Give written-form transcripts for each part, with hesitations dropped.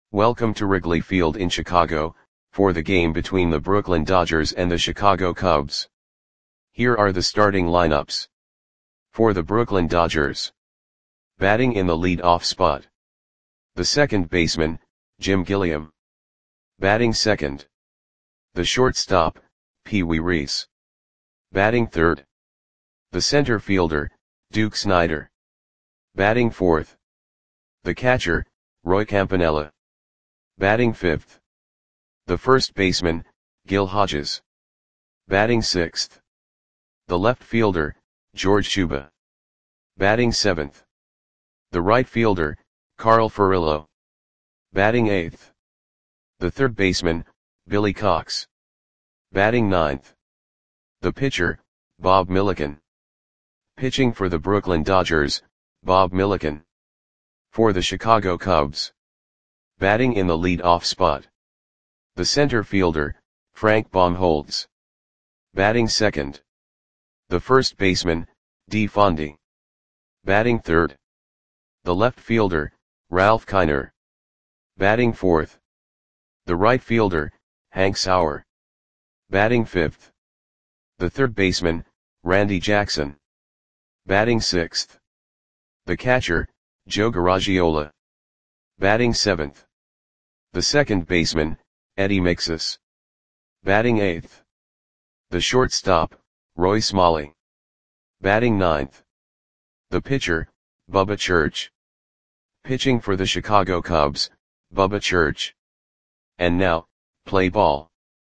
Welcome to Wrigley Field in Chicago, for the game between the Brooklyn Dodgers and the Chicago Cubs. Here are the starting lineups. For the Brooklyn Dodgers. Batting in the lead-off spot. The second baseman, Jim Gilliam. Batting second. The shortstop, Pee Wee Reese. Batting third. The center fielder, Duke Snider. Batting fourth. The catcher, Roy Campanella. Batting fifth. The first baseman, Gil Hodges. Batting sixth. The left fielder, George Shuba. Batting seventh. The right fielder, Carl Furillo. Batting eighth. The third baseman, Billy Cox. Batting ninth. The pitcher, Bob Milliken. Pitching for the Brooklyn Dodgers, Bob Milliken. For the Chicago Cubs. Batting in the lead-off spot. The center fielder, Frank Baumholtz. Batting second. The first baseman, Dee Fondy. Batting third. The left fielder, Ralph Kiner. Batting fourth. The right fielder, Hank Sauer. Batting fifth. The third baseman, Randy Jackson. Batting sixth. The catcher, Joe Garagiola. Batting seventh. The second baseman, Eddie Mixus. Batting eighth. The shortstop, Roy Smalley. Batting ninth. The pitcher, Bubba Church. Pitching for the Chicago Cubs, Bubba Church. And now, play ball.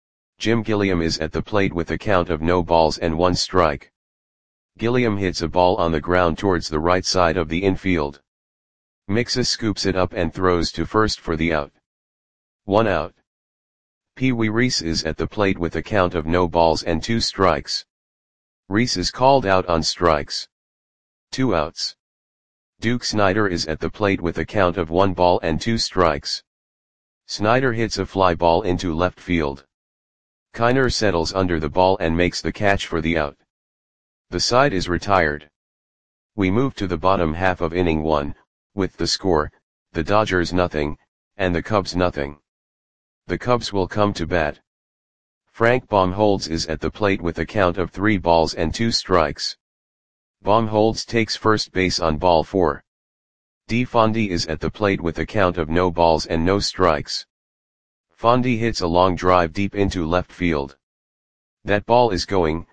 Jim Gilliam is at the plate with a count of no balls and one strike. Gilliam hits a ball on the ground towards the right side of the infield. Mixus scoops it up and throws to first for the out. 1 out. Pee Wee Reese is at the plate with a count of no balls and 2 strikes. Reese is called out on strikes. 2 outs. Duke Snider is at the plate with a count of 1 ball and 2 strikes. Snider hits a fly ball into left field. Kiner settles under the ball and makes the catch for the out. The side is retired. We move to the bottom half of inning 1, with the score, the Dodgers nothing, and the Cubs nothing. The Cubs will come to bat. Frank Baumholtz is at the plate with a count of 3 balls and 2 strikes. Baumholtz takes first base on ball 4. Dee Fondy is at the plate with a count of no balls and no strikes. Fondy hits a long drive deep into left field. That ball is going,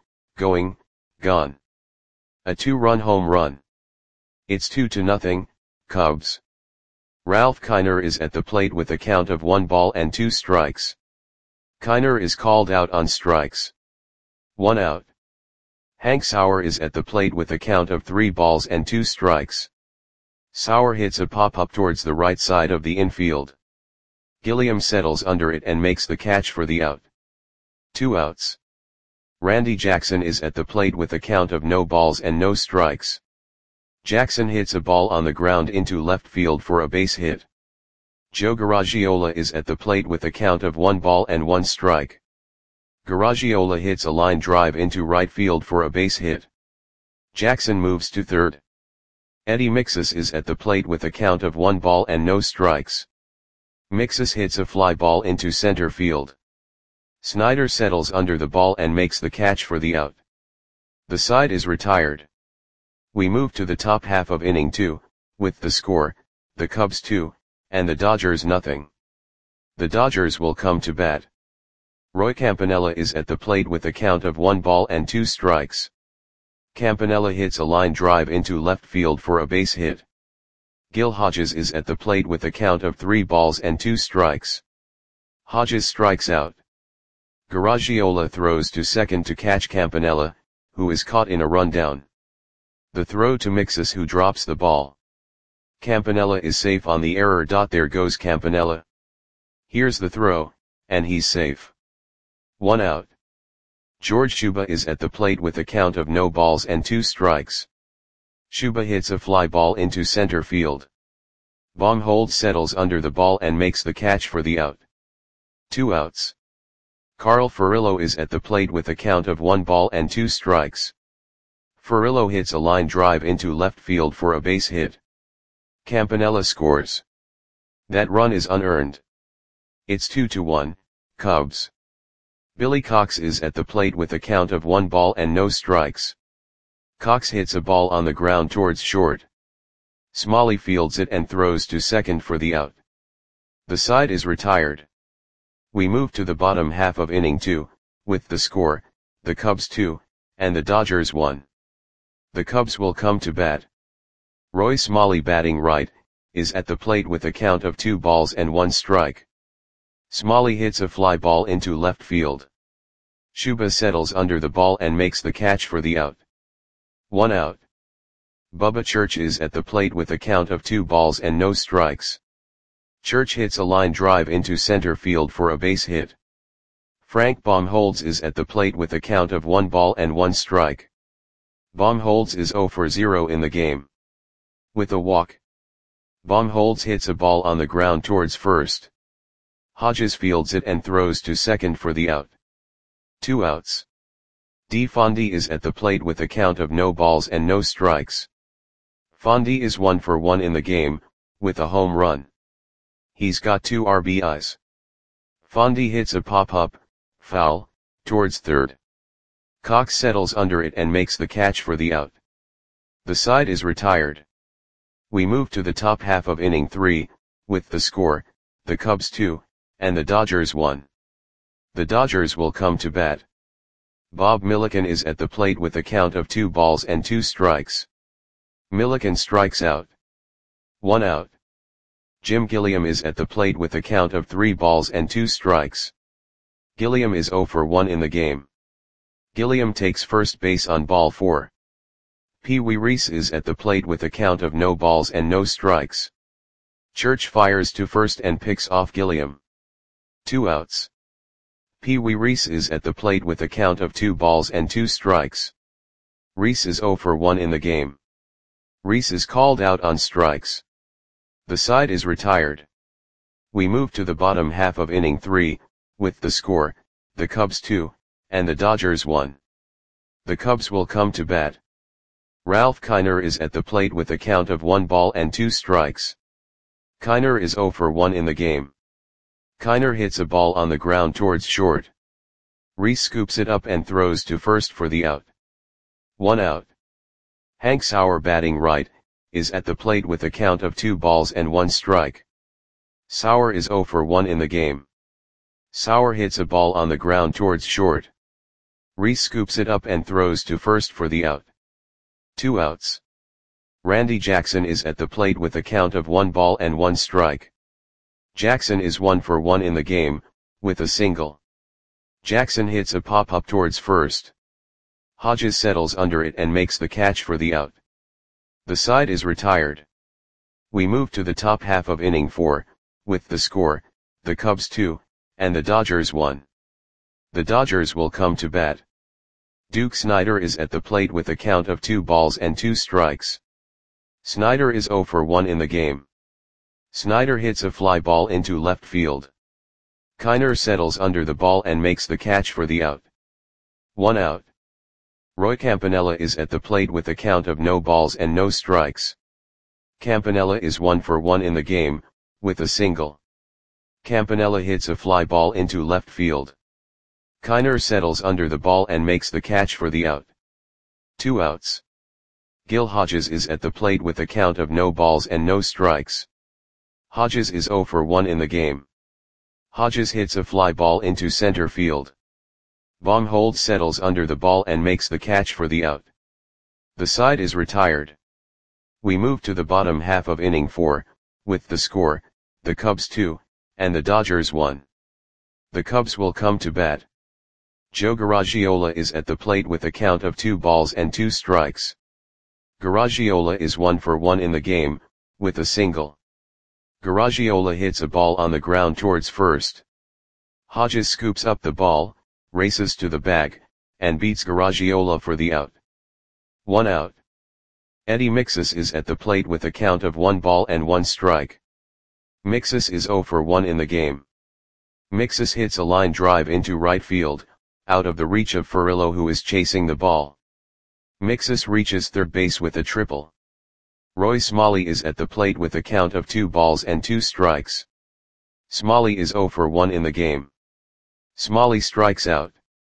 gone. A 2-run home run. It's 2-0, Cubs. Ralph Kiner is at the plate with a count of 1 ball and 2 strikes. Kiner is called out on strikes. 1 out. Hank Sauer is at the plate with a count of 3 balls and 2 strikes. Sauer hits a pop-up towards the right side of the infield. Gilliam settles under it and makes the catch for the out. 2 outs. Randy Jackson is at the plate with a count of no balls and no strikes. Jackson hits a ball on the ground into left field for a base hit. Joe Garagiola is at the plate with a count of 1 ball and 1 strike. Garagiola hits a line drive into right field for a base hit. Jackson moves to third. Eddie Mixus is at the plate with a count of 1 ball and no strikes. Mixus hits a fly ball into center field. Snider settles under the ball and makes the catch for the out. The side is retired. We move to the top half of inning 2, with the score, the Cubs 2, and the Dodgers nothing. The Dodgers will come to bat. Roy Campanella is at the plate with a count of 1 ball and 2 strikes. Campanella hits a line drive into left field for a base hit. Gil Hodges is at the plate with a count of 3 balls and 2 strikes. Hodges strikes out. Garagiola throws to second to catch Campanella, who is caught in a rundown. The throw to Mixus, who drops the ball. Campanella is safe on the error. There goes Campanella. Here's the throw, and he's safe. 1 out. George Shuba is at the plate with a count of no balls and 2 strikes. Shuba hits a fly ball into center field. Baumholtz settles under the ball and makes the catch for the out. 2 outs. Carl Furillo is at the plate with a count of 1 ball and 2 strikes. Furillo hits a line drive into left field for a base hit. Campanella scores. That run is unearned. It's 2-1, Cubs. Billy Cox is at the plate with a count of 1 ball and no strikes. Cox hits a ball on the ground towards short. Smalley fields it and throws to second for the out. The side is retired. We move to the bottom half of inning 2, with the score, the Cubs 2, and the Dodgers 1. The Cubs will come to bat. Roy Smalley, batting right, is at the plate with a count of 2 balls and 1 strike. Smalley hits a fly ball into left field. Shuba settles under the ball and makes the catch for the out. 1 out. Bubba Church is at the plate with a count of 2 balls and no strikes. Church hits a line drive into center field for a base hit. Frank Baumholtz is at the plate with a count of 1 ball and 1 strike. Baumholtz is 0 for 0 in the game. With a walk, Baumholtz hits a ball on the ground towards first. Hodges fields it and throws to second for the out. 2 outs. D. Fondy is at the plate with a count of no balls and no strikes. Fondy is 1 for 1 in the game, with a home run. He's got 2 RBIs. Fondy hits a pop-up, foul, towards third. Cox settles under it and makes the catch for the out. The side is retired. We move to the top half of inning 3, with the score, the Cubs 2, and the Dodgers 1. The Dodgers will come to bat. Bob Milliken is at the plate with a count of 2 balls and 2 strikes. Milliken strikes out. 1 out. Jim Gilliam is at the plate with a count of 3 balls and 2 strikes. Gilliam is 0 for 1 in the game. Gilliam takes first base on ball 4. Pee Wee Reese is at the plate with a count of no balls and no strikes. Church fires to first and picks off Gilliam. 2 outs. Pee Wee Reese is at the plate with a count of 2 balls and 2 strikes. Reese is 0 for 1 in the game. Reese is called out on strikes. The side is retired. We move to the bottom half of inning 3, with the score, the Cubs 2, and the Dodgers 1. The Cubs will come to bat. Ralph Kiner is at the plate with a count of 1 ball and 2 strikes. Kiner is 0 for 1 in the game. Kiner hits a ball on the ground towards short. Reese scoops it up and throws to first for the out. 1 out. Hank Sauer, batting right, is at the plate with a count of 2 balls and 1 strike. Sauer is 0 for 1 in the game. Sauer hits a ball on the ground towards short. Reese scoops it up and throws to first for the out. 2 outs. Randy Jackson is at the plate with a count of 1 ball and 1 strike. Jackson is 1 for 1 in the game, with a single. Jackson hits a pop-up towards first. Hodges settles under it and makes the catch for the out. The side is retired. We move to the top half of inning 4, with the score, the Cubs 2, and the Dodgers 1. The Dodgers will come to bat. Duke Snider is at the plate with a count of 2 balls and 2 strikes. Snider is 0 for 1 in the game. Snider hits a fly ball into left field. Kiner settles under the ball and makes the catch for the out. 1 out. Roy Campanella is at the plate with a count of no balls and no strikes. Campanella is 1 for 1 in the game, with a single. Campanella hits a fly ball into left field. Kiner settles under the ball and makes the catch for the out. 2 outs. Gil Hodges is at the plate with a count of no balls and no strikes. Hodges is 0 for 1 in the game. Hodges hits a fly ball into center field. Baumholtz settles under the ball and makes the catch for the out. The side is retired. We move to the bottom half of inning 4, with the score, the Cubs 2, and the Dodgers 1. The Cubs will come to bat. Joe Garagiola is at the plate with a count of 2 balls and 2 strikes. Garagiola is 1 for 1 in the game, with a single. Garagiola hits a ball on the ground towards first. Hodges scoops up the ball, races to the bag, and beats Garagiola for the out. 1 out. Eddie Mixus is at the plate with a count of 1 ball and 1 strike. Mixus is 0 for 1 in the game. Mixus hits a line drive into right field, out of the reach of Furillo, who is chasing the ball. Mixus reaches third base with a triple. Roy Smalley is at the plate with a count of 2 balls and 2 strikes. Smalley is 0 for 1 in the game. Smalley strikes out.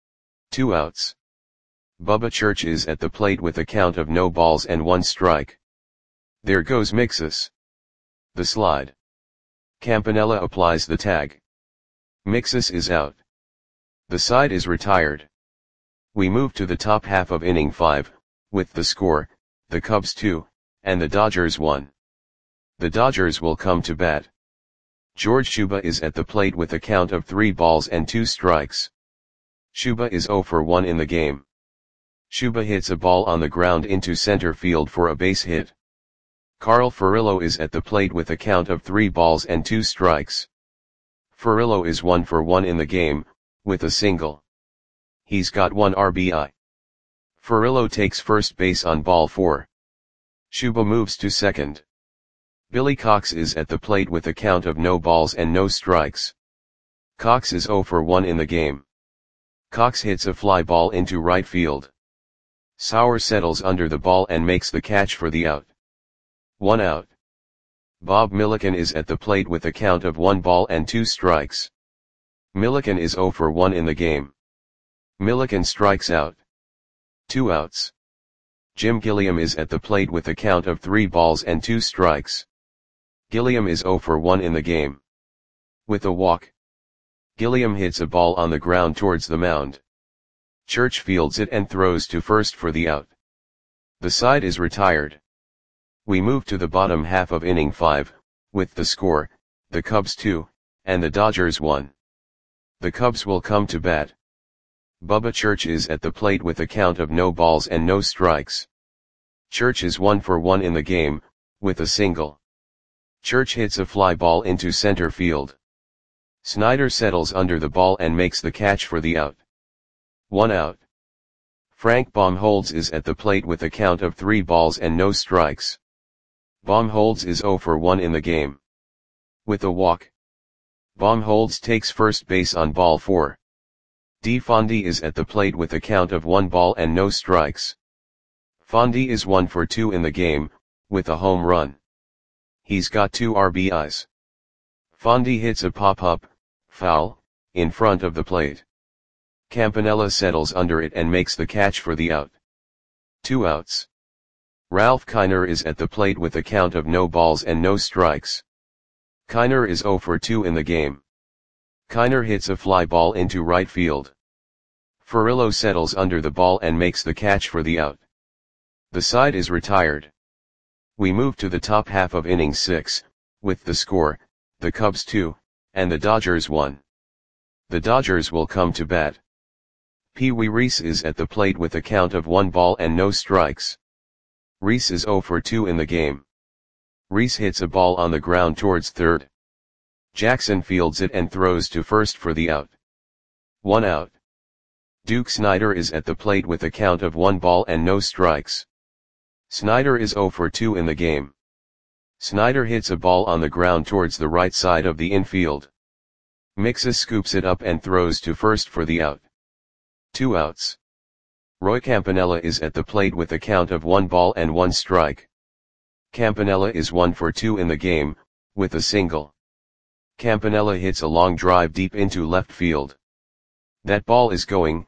2 outs. Bubba Church is at the plate with a count of no balls and 1 strike. There goes Mixus. The slide. Campanella applies the tag. Mixus is out. The side is retired. We move to the top half of inning 5, with the score, the Cubs 2, and the Dodgers 1. The Dodgers will come to bat. George Shuba is at the plate with a count of 3 balls and 2 strikes. Shuba is 0 for 1 in the game. Shuba hits a ball on the ground into center field for a base hit. Carl Furillo is at the plate with a count of 3 balls and 2 strikes. Furillo is 1 for 1 in the game, with a single. He's got 1 RBI. Furillo takes first base on ball 4. Shuba moves to second. Billy Cox is at the plate with a count of no balls and no strikes. Cox is 0 for 1 in the game. Cox hits a fly ball into right field. Sauer settles under the ball and makes the catch for the out. 1 out. Bob Milliken is at the plate with a count of 1 ball and 2 strikes. Milliken is 0 for 1 in the game. Milliken strikes out. 2 outs. Jim Gilliam is at the plate with a count of 3 balls and 2 strikes. Gilliam is 0 for 1 in the game. With a walk. Gilliam hits a ball on the ground towards the mound. Church fields it and throws to first for the out. The side is retired. We move to the bottom half of inning 5, with the score, the Cubs 2, and the Dodgers 1. The Cubs will come to bat. Bubba Church is at the plate with a count of no balls and no strikes. Church is 1 for 1 in the game, with a single. Church hits a fly ball into center field. Snyder settles under the ball and makes the catch for the out. 1 out. Frank Baumholtz is at the plate with a count of 3 balls and no strikes. Baumholtz is 0 for 1 in the game. With a walk. Baumholtz takes first base on ball 4. D. Fondy is at the plate with a count of 1 ball and no strikes. Fondy is 1 for 2 in the game, with a home run. He's got 2 RBIs. Fondy hits a pop-up, foul, in front of the plate. Campanella settles under it and makes the catch for the out. 2 outs. Ralph Kiner is at the plate with a count of no balls and no strikes. Kiner is 0 for 2 in the game. Kiner hits a fly ball into right field. Furillo settles under the ball and makes the catch for the out. The side is retired. We move to the top half of inning 6, with the score, the Cubs 2, and the Dodgers 1. The Dodgers will come to bat. Pee Wee Reese is at the plate with a count of 1 ball and no strikes. Reese is 0 for 2 in the game. Reese hits a ball on the ground towards third. Jackson fields it and throws to first for the out. 1 out. Duke Snider is at the plate with a count of 1 ball and no strikes. Snider is 0 for 2 in the game. Snider hits a ball on the ground towards the right side of the infield. Mixus scoops it up and throws to first for the out. 2 outs. Roy Campanella is at the plate with a count of 1 ball and 1 strike. Campanella is 1 for 2 in the game, with a single. Campanella hits a long drive deep into left field. That ball is gone.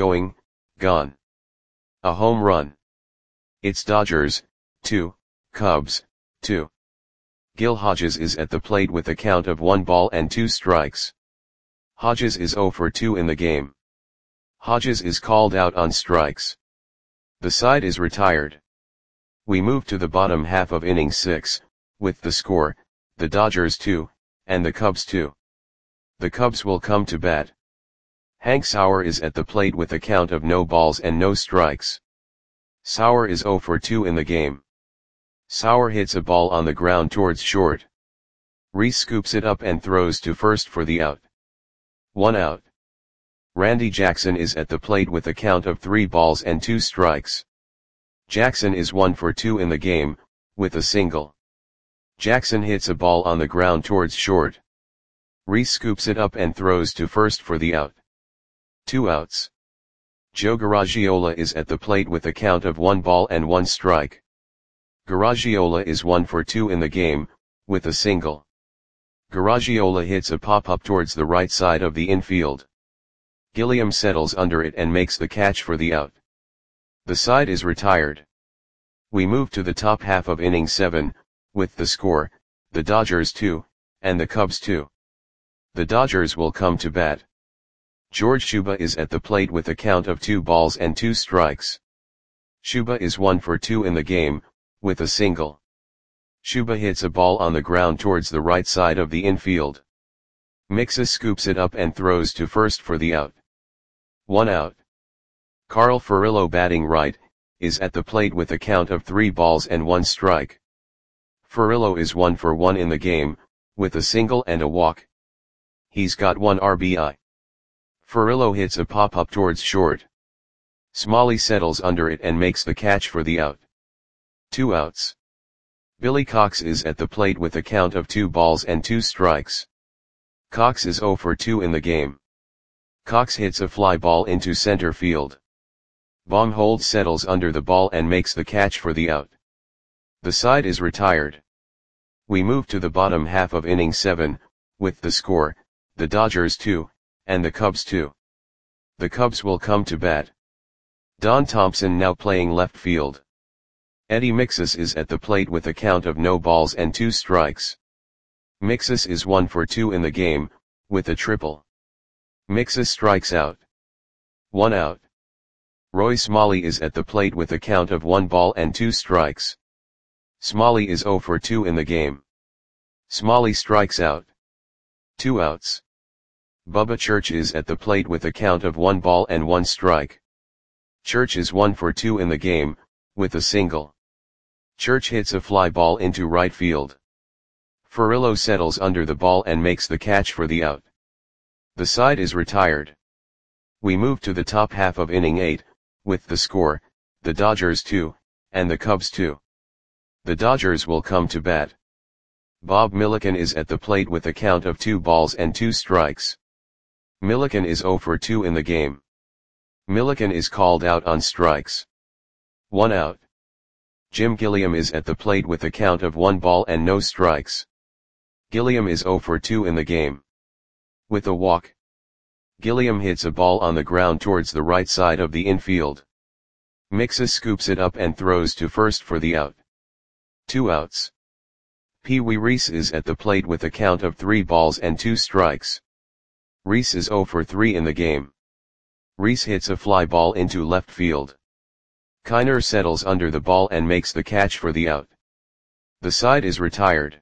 A home run. It's Dodgers, 2, Cubs, 2. Gil Hodges is at the plate with a count of 1 ball and 2 strikes. Hodges is 0 for 2 in the game. Hodges is called out on strikes. The side is retired. We move to the bottom half of inning 6, with the score, the Dodgers 2, and the Cubs 2. The Cubs will come to bat. Hank Sauer is at the plate with a count of no balls and no strikes. Sauer is 0 for 2 in the game. Sauer hits a ball on the ground towards short. Reese scoops it up and throws to first for the out. 1 out. Randy Jackson is at the plate with a count of 3 balls and 2 strikes. Jackson is 1 for 2 in the game, with a single. Jackson hits a ball on the ground towards short. Reese scoops it up and throws to first for the out. 2 outs. Joe Garagiola is at the plate with a count of 1 ball and 1 strike. Garagiola is 1 for 2 in the game, with a single. Garagiola hits a pop-up towards the right side of the infield. Gilliam settles under it and makes the catch for the out. The side is retired. We move to the top half of inning 7, with the score, the Dodgers 2, and the Cubs 2. The Dodgers will come to bat. George Shuba is at the plate with a count of 2 balls and 2 strikes. Shuba is 1 for 2 in the game, with a single. Shuba hits a ball on the ground towards the right side of the infield. Mixus scoops it up and throws to first for the out. 1 out. Carl Furillo, batting right, is at the plate with a count of 3 balls and 1 strike. Furillo is 1 for 1 in the game, with a single and a walk. He's got 1 RBI. Furillo hits a pop-up towards short. Smalley settles under it and makes the catch for the out. 2 outs. Billy Cox is at the plate with a count of 2 balls and 2 strikes. Cox is 0 for 2 in the game. Cox hits a fly ball into center field. Baumholtz settles under the ball and makes the catch for the out. The side is retired. We move to the bottom half of inning 7, with the score, the Dodgers 2, and the Cubs 2. The Cubs will come to bat. Don Thompson now playing left field. Eddie Mixus is at the plate with a count of no balls and 2 strikes. Mixus is 1 for 2 in the game, with a triple. Mixus strikes out. 1 out. Roy Smalley is at the plate with a count of 1 ball and 2 strikes. Smalley is 0 for 2 in the game. Smalley strikes out. 2 outs. Bubba Church is at the plate with a count of 1 ball and 1 strike. Church is 1 for 2 in the game, with a single. Church hits a fly ball into right field. Furillo settles under the ball and makes the catch for the out. The side is retired. We move to the top half of inning 8, with the score, the Dodgers 2, and the Cubs 2. The Dodgers will come to bat. Bob Milliken is at the plate with a count of 2 balls and 2 strikes. Milliken is 0 for 2 in the game. Milliken is called out on strikes. 1 out. Jim Gilliam is at the plate with a count of 1 ball and no strikes. Gilliam is 0 for 2 in the game. With a walk. Gilliam hits a ball on the ground towards the right side of the infield. Mixus scoops it up and throws to first for the out. 2 outs. Pee Wee Reese is at the plate with a count of 3 balls and 2 strikes. Reese is 0 for 3 in the game. Reese hits a fly ball into left field. Kiner settles under the ball and makes the catch for the out. The side is retired.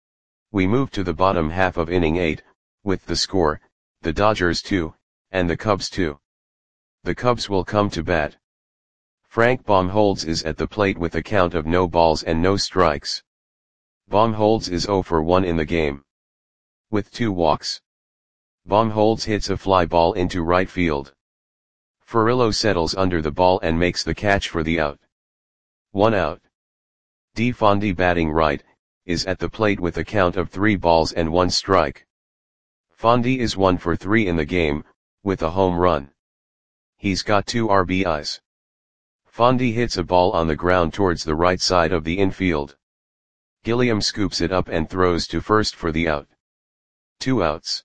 We move to the bottom half of inning 8, with the score, the Dodgers 2, and the Cubs 2. The Cubs will come to bat. Frank Baumholtz is at the plate with a count of no balls and no strikes. Baumholtz is 0 for 1 in the game. With 2 walks. Baumholtz hits a fly ball into right field. Furillo settles under the ball and makes the catch for the out. 1 out. D. Fondy, batting right, is at the plate with a count of 3 balls and 1 strike. Fondy is 1 for 3 in the game, with a home run. He's got 2 RBIs. Fondy hits a ball on the ground towards the right side of the infield. Gilliam scoops it up and throws to first for the out. 2 outs.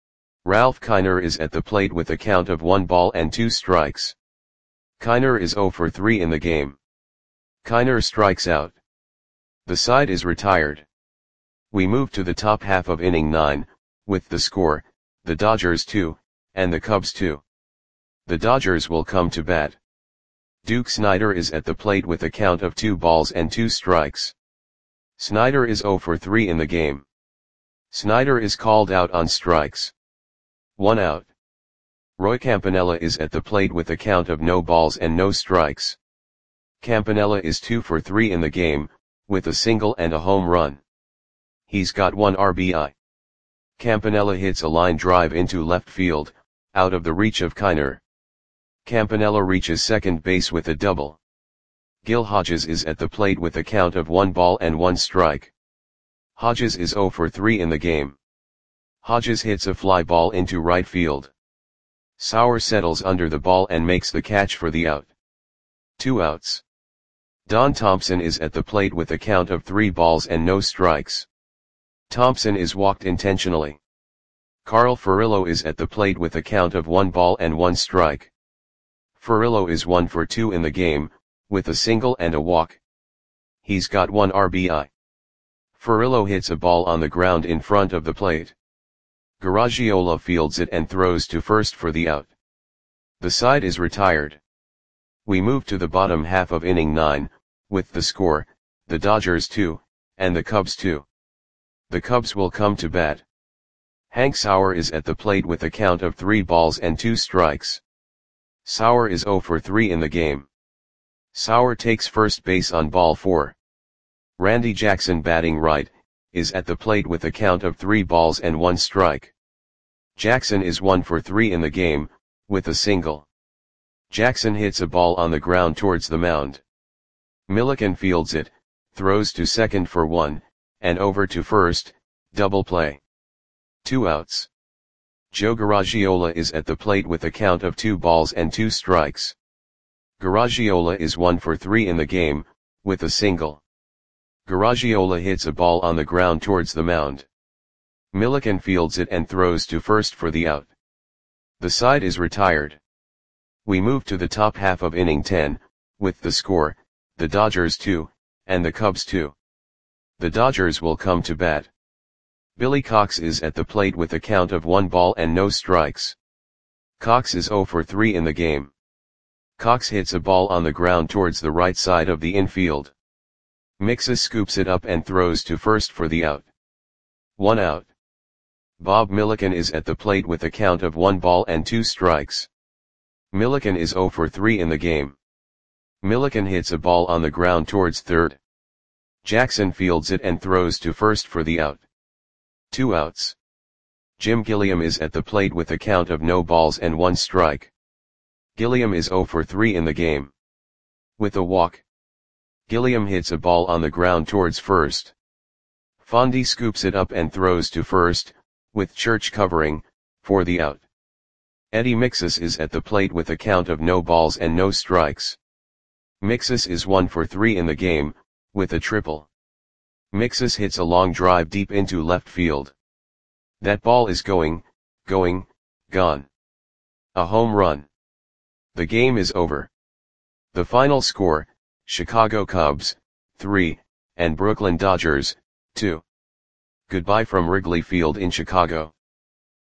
Ralph Kiner is at the plate with a count of 1 ball and 2 strikes. Kiner is 0 for 3 in the game. Kiner strikes out. The side is retired. We move to the top half of inning 9, with the score, the Dodgers 2, and the Cubs 2. The Dodgers will come to bat. Duke Snider is at the plate with a count of 2 balls and 2 strikes. Snider is 0 for 3 in the game. Snider is called out on strikes. 1 out. Roy Campanella is at the plate with a count of no balls and no strikes. Campanella is 2 for 3 in the game, with a single and a home run. He's got 1 RBI. Campanella hits a line drive into left field, out of the reach of Kiner. Campanella reaches second base with a double. Gil Hodges is at the plate with a count of 1 ball and 1 strike. Hodges is 0 for 3 in the game. Hodges hits a fly ball into right field. Sauer settles under the ball and makes the catch for the out. 2 outs. Don Thompson is at the plate with a count of 3 balls and no strikes. Thompson is walked intentionally. Carl Furillo is at the plate with a count of 1 ball and 1 strike. Furillo is 1 for 2 in the game, with a single and a walk. He's got 1 RBI. Furillo hits a ball on the ground in front of the plate. Garagiola fields it and throws to first for the out. The side is retired. We move to the bottom half of inning 9, with the score, the Dodgers 2, and the Cubs 2. The Cubs will come to bat. Hank Sauer is at the plate with a count of 3 balls and 2 strikes. Sauer is 0 for 3 in the game. Sauer takes first base on ball 4. Randy Jackson, batting right, is at the plate with a count of 3 balls and 1 strike. Jackson is 1 for 3 in the game, with a single. Jackson hits a ball on the ground towards the mound. Milliken fields it, throws to second for 1, and over to first, double play. 2 outs. Joe Garagiola is at the plate with a count of 2 balls and 2 strikes. Garagiola is 1 for 3 in the game, with a single. Garagiola hits a ball on the ground towards the mound. Milliken fields it and throws to first for the out. The side is retired. We move to the top half of inning 10, with the score, the Dodgers 2, and the Cubs 2. The Dodgers will come to bat. Billy Cox is at the plate with a count of 1 ball and no strikes. Cox is 0 for 3 in the game. Cox hits a ball on the ground towards the right side of the infield. Mixes scoops it up and throws to first for the out. 1 out. Bob Milliken is at the plate with a count of 1 ball and 2 strikes. Milliken is 0 for 3 in the game. Milliken hits a ball on the ground towards third. Jackson fields it and throws to first for the out. 2 outs. Jim Gilliam is at the plate with a count of no balls and 1 strike. Gilliam is 0 for 3 in the game. With a walk. Gilliam hits a ball on the ground towards first. Fondy scoops it up and throws to first, with Church covering, for the out. Eddie Mixes is at the plate with a count of no balls and no strikes. Mixes is 1 for 3 in the game, with a triple. Mixes hits a long drive deep into left field. That ball is going, gone. A home run. The game is over. The final score, Chicago Cubs, 3, and Brooklyn Dodgers, 2. Goodbye from Wrigley Field in Chicago.